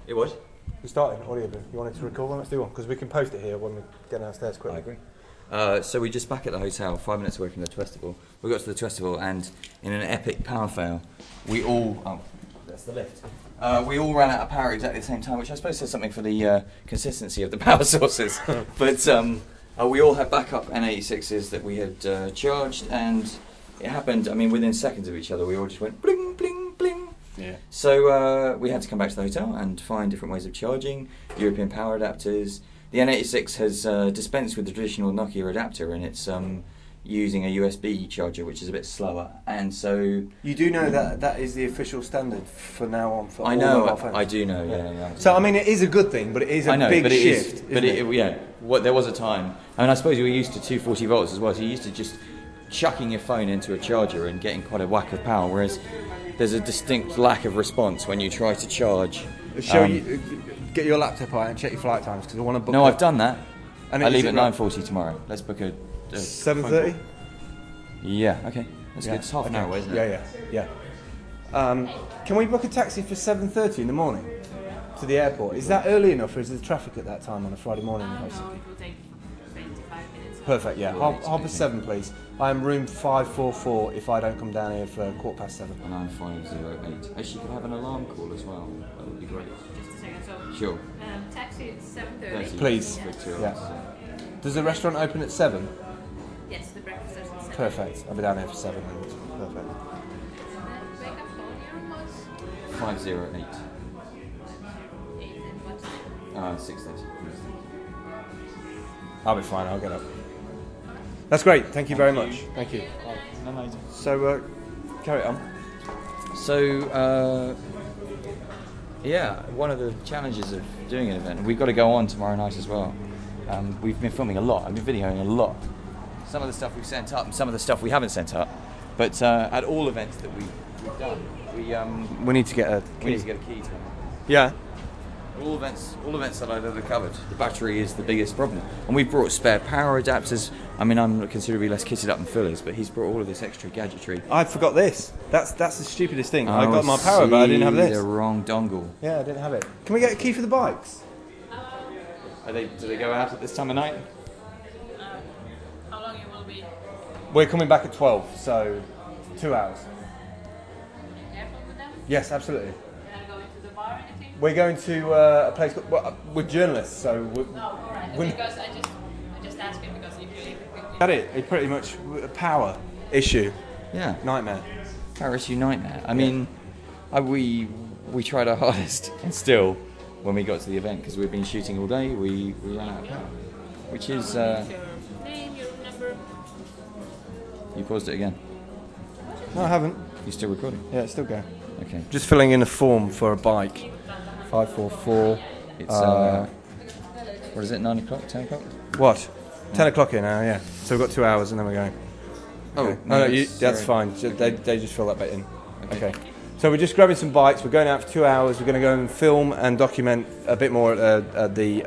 It was? We started audio booth. You wanted to record one? Let's do one, because we can post it here when we get downstairs quickly. I agree. So we're just back at the hotel, 5 minutes away from the Twestival. We got to the Twestival, and in an epic power fail, we all... Oh, that's the lift. We all ran out of power exactly at the same time, which I suppose says something for the consistency of the power sources. But we all had backup N86s that we had charged, and it happened, I mean, within seconds of each other. We all just went bling, bling, bling. Yeah. So we had to come back to the hotel and find different ways of charging, European power adapters. The N86 has dispensed with the traditional Nokia adapter, and it's using a USB charger, which is a bit slower. And so you do know that is the official standard for now on for I all know, mobile phones. I do know, yeah. So I mean, it is a good thing, but it is a big shift. There was a time. I mean, I suppose you were used to 240 volts as well, so you're used to just chucking your phone into a charger and getting quite a whack of power, whereas there's a distinct lack of response when you try to charge. Get your laptop out and check your flight times, because I want to book. No, I've done that. And I leave at 9:40 tomorrow. Let's book a 7:30. Yeah, okay. That's good. It's half an hour away, isn't it? Yeah. Can we book a taxi for 7:30 in the morning to the airport? Is that early enough, or is there traffic at that time on a Friday morning? No, it will take 25 minutes. Perfect, yeah. Half past 7, please. I am room 544 if I don't come down here for 7:15. 9508. Actually, you could have an alarm call as well. That would be great. Just a second. So, Sure. taxi is 7:30. Please. Yeah. Does the restaurant open at 7? Yes, the breakfast is at 7. Perfect. I'll be down here for 7 then. Perfect. And then wake up phone here was 508. 8 and what's 6:30. I'll be fine. I'll get up. That's great. Thank you very much. Thank you. So, carry on. So, one of the challenges of doing an event, we've got to go on tomorrow night as well. We've been filming a lot. I've been videoing a lot. Some of the stuff we've sent up and some of the stuff we haven't sent up. But at all events that we've done, we need to get a key. To them. Yeah. All events that I've ever covered, the battery is the biggest problem. And we've brought spare power adapters. I mean, I'm considerably less kitted up than Phil is, but he's brought all of this extra gadgetry. I forgot this. That's the stupidest thing. I got my power, but I didn't have this. The wrong dongle. Yeah, I didn't have it. Can we get a key for the bikes? Do they go out at this time of night? how long it will be? We're coming back at 12, so 2 hours. Airport with them? Yes, absolutely. You're not going to the bar or anything? We're going to a place called... Well, we're journalists, so... Alright. Because I just asked him because if you... It's pretty much a power issue. Yeah. Nightmare. Power issue nightmare. I mean, we tried our hardest, and still, when we got to the event, because we've been shooting all day, we ran out of power. Which is... Your name, your number? You paused it again. No, I haven't. You still recording? Yeah, it's still going. Okay. Just filling in a form for a bike. 544. It's, what is it, 9 o'clock, 10 o'clock? What? 10 o'clock here now, yeah. So we've got 2 hours and then we're going. Oh, no, that's fine. They just fill that bit in. Okay. So we're just grabbing some bikes. We're going out for 2 hours. We're going to go and film and document a bit more at the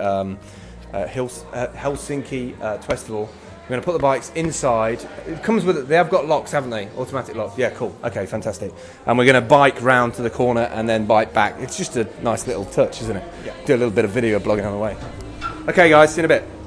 Helsinki Twestival. We're going to put the bikes inside. It comes with it. They have got locks, haven't they? Automatic locks. Yeah, cool. Okay, fantastic. And we're going to bike round to the corner and then bike back. It's just a nice little touch, isn't it? Yeah. Do a little bit of video blogging on the way. Okay, guys, see you in a bit.